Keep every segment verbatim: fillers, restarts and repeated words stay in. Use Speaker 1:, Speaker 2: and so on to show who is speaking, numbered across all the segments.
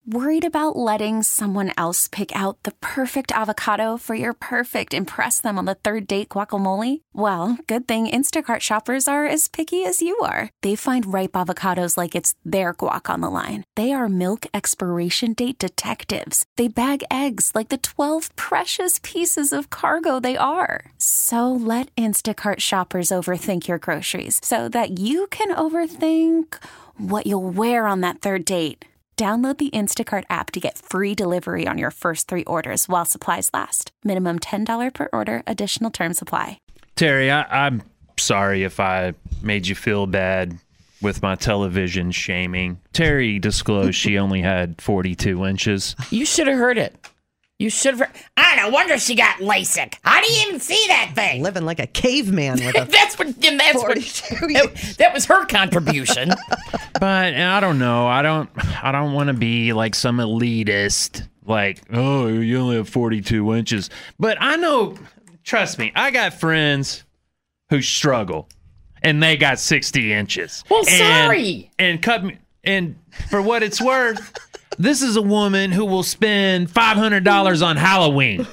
Speaker 1: Worried about letting someone else pick out the perfect avocado for your perfect impress them on the third date guacamole? Well, good thing Instacart shoppers are as picky as you are. They find ripe avocados like it's their guac on the line. They are milk expiration date detectives. They bag eggs like the twelve precious pieces of cargo they are. So let Instacart shoppers overthink your groceries so that you can overthink what you'll wear on that third date. Download the Instacart app to get free delivery on your first three orders while supplies last. Minimum ten dollars per order. Additional terms apply.
Speaker 2: Terry, I, I'm sorry if I made you feel bad with my television shaming. Terry disclosed she only had forty-two inches.
Speaker 3: You should have heard it. You should have. I no wonder she got LASIK. How do you even see that thing?
Speaker 4: Living like a caveman with a
Speaker 3: that's what. And that's what. That, that was her contribution.
Speaker 2: But I don't know. I don't. I don't want to be like some elitist. Like, oh, you only have forty-two inches. But I know. Trust me. I got friends who struggle, and they got sixty inches.
Speaker 3: Well,
Speaker 2: and,
Speaker 3: sorry.
Speaker 2: And cut me. And for what it's worth. This is a woman who will spend five hundred dollars on Halloween.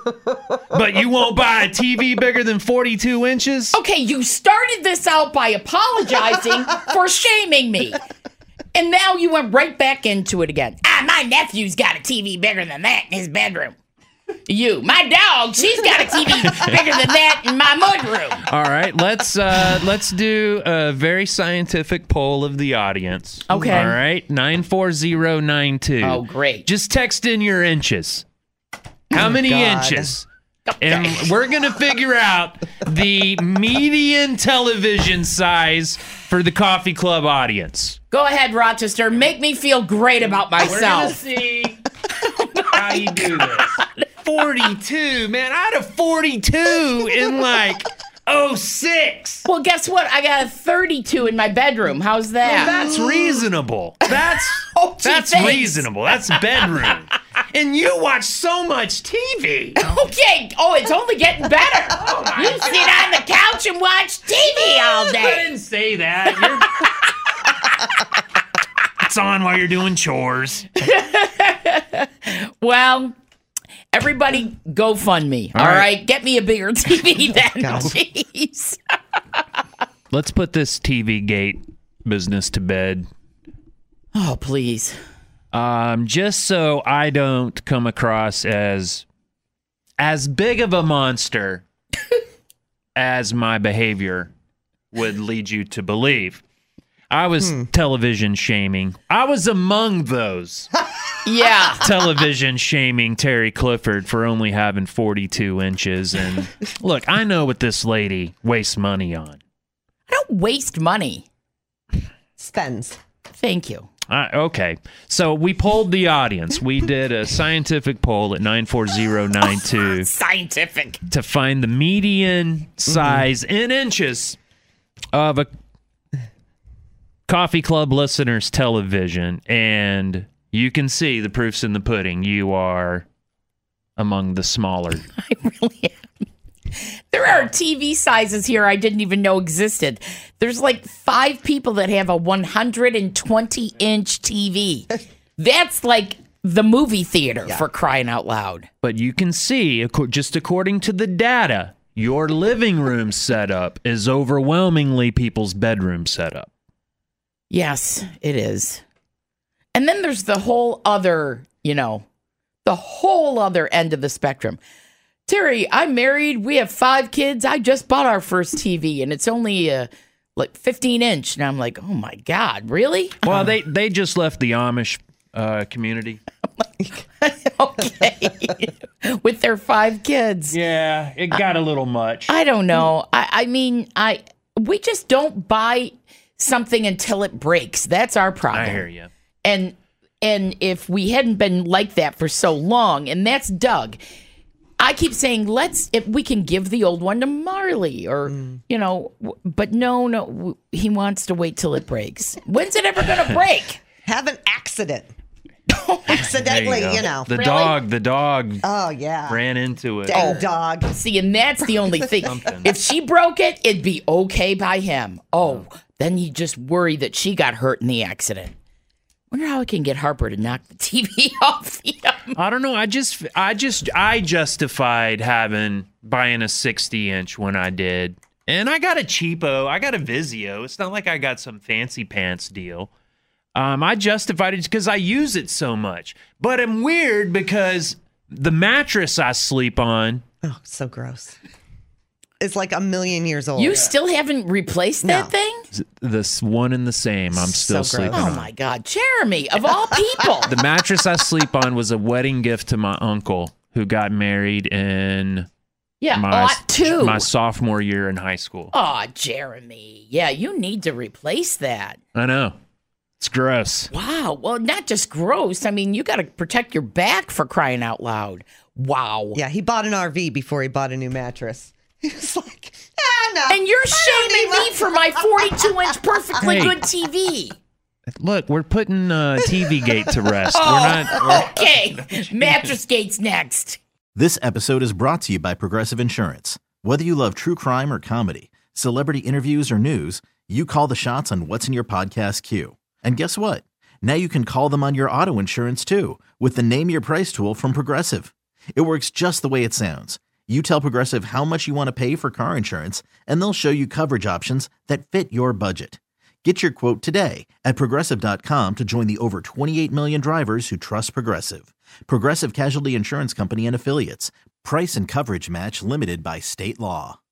Speaker 2: But you won't buy a T V bigger than forty-two inches?
Speaker 3: Okay, you started this out by apologizing for shaming me. And now you went right back into it again. Ah, my nephew's got a T V bigger than that in his bedroom. You, my dog, she's got a T V bigger than that in my mudroom.
Speaker 2: All right, let's uh, let's do a very scientific poll of the audience.
Speaker 3: Okay.
Speaker 2: All right, nine four zero nine two.
Speaker 3: Oh, great.
Speaker 2: Just text in your inches. How many
Speaker 4: God.
Speaker 2: inches? And we're going to figure out the median television size for the Coffee Club audience.
Speaker 3: Go ahead, Rochester. Make me feel great about myself.
Speaker 2: We're going to see how you do this. forty-two, man. I had a forty-two in like oh six.
Speaker 3: Well, guess what? I got a thirty-two in my bedroom. How's that?
Speaker 2: Well, that's reasonable. That's
Speaker 3: oh, gee,
Speaker 2: that's
Speaker 3: thanks.
Speaker 2: reasonable. That's bedroom. And you watch so much T V.
Speaker 3: Okay. Oh, it's only getting better.
Speaker 2: Oh my
Speaker 3: you sit on the couch and watch T V all
Speaker 2: I
Speaker 3: day.
Speaker 2: didn't say that. You're... It's on while you're doing chores.
Speaker 3: Well, everybody go fund me. All, all right. right. Get me a bigger T V then, please.
Speaker 2: Let's put this T V gate business to bed.
Speaker 3: Oh, please.
Speaker 2: Um, just so I don't come across as as big of a monster as my behavior would lead you to believe. I was hmm. television shaming. I was among those.
Speaker 3: Yeah.
Speaker 2: Television shaming Terry Clifford for only having forty-two inches. And look, I know what this lady wastes money on.
Speaker 3: I don't waste money.
Speaker 4: Spends.
Speaker 3: Thank you.
Speaker 2: Uh, okay. So we polled the audience. We did a scientific poll at nine four zero nine two.
Speaker 3: Scientific.
Speaker 2: To find the median size mm-hmm. in inches of a Coffee Club listener's television. And you can see the proof's in the pudding. You are among the smaller.
Speaker 3: I really am. There are T V sizes here I didn't even know existed. There's like five people that have a one hundred twenty inch T V. That's like the movie theater, yeah. for crying out loud.
Speaker 2: But you can see, just according to the data, your living room setup is overwhelmingly people's bedroom setup.
Speaker 3: Yes, it is. And then there's the whole other, you know, the whole other end of the spectrum. Terry, I'm married. We have five kids. I just bought our first T V, and it's only uh, like fifteen inch. And I'm like, oh, my God, really?
Speaker 2: Well, they, they just left the Amish uh, community.
Speaker 3: Okay. With their five kids.
Speaker 2: Yeah, it got I, a little much.
Speaker 3: I don't know. I, I mean, I we just don't buy something until it breaks. That's our problem.
Speaker 2: I hear you.
Speaker 3: And, and if we hadn't been like that for so long, and that's Doug. I keep saying, let's, if we can give the old one to Marley or, mm. you know, but no, no, he wants to wait till it breaks. When's it ever going to break?
Speaker 4: Have an accident. Accidentally, you, you know.
Speaker 2: The
Speaker 3: really?
Speaker 2: dog, the dog.
Speaker 4: Oh, yeah.
Speaker 2: Ran into it.
Speaker 4: Dang oh. dog.
Speaker 3: See, and that's the only thing. If she broke it, it'd be okay by him. Oh, then you just worry that she got hurt in the accident. Wonder how I can get Harper to knock the T V off the um,
Speaker 2: I don't know. I just, I just, I justified having buying a sixty inch when I did, and I got a cheapo. I got a Vizio. It's not like I got some fancy pants deal. Um, I justified it because I use it so much. But I'm weird because the mattress I sleep on.
Speaker 4: Oh, so gross. It's like a million years old.
Speaker 3: You still haven't replaced that
Speaker 4: No.
Speaker 3: thing?
Speaker 2: This one and the same. I'm still
Speaker 4: So gross.
Speaker 2: sleeping
Speaker 3: Oh
Speaker 2: on.
Speaker 3: my God, Jeremy, of all people.
Speaker 2: The mattress I sleep on was a wedding gift to my uncle who got married in
Speaker 3: Yeah,
Speaker 2: my
Speaker 3: ought to.
Speaker 2: my sophomore year in high school.
Speaker 3: Oh, Jeremy. Yeah, you need to replace that.
Speaker 2: I know. It's gross.
Speaker 3: Wow. Well, not just gross. I mean, you got to protect your back for crying out loud. Wow.
Speaker 4: Yeah, he bought an R V before he bought a new mattress. He was like, ah, no.
Speaker 3: And you're
Speaker 4: I don't
Speaker 3: shaming
Speaker 4: need
Speaker 3: me
Speaker 4: my-
Speaker 3: for my forty-two inch perfectly
Speaker 2: Hey.
Speaker 3: good T V.
Speaker 2: Look, we're putting uh, T V Gate to rest.
Speaker 3: Oh,
Speaker 2: We're not. We're,
Speaker 3: okay. Mattress Gate's next.
Speaker 5: This episode is brought to you by Progressive Insurance. Whether you love true crime or comedy, celebrity interviews or news, you call the shots on what's in your podcast queue. And guess what? Now you can call them on your auto insurance too with the Name Your Price tool from Progressive. It works just the way it sounds. You tell Progressive how much you want to pay for car insurance, and they'll show you coverage options that fit your budget. Get your quote today at Progressive dot com to join the over twenty-eight million drivers who trust Progressive. Progressive Casualty Insurance Company and Affiliates. Price and coverage match limited by state law.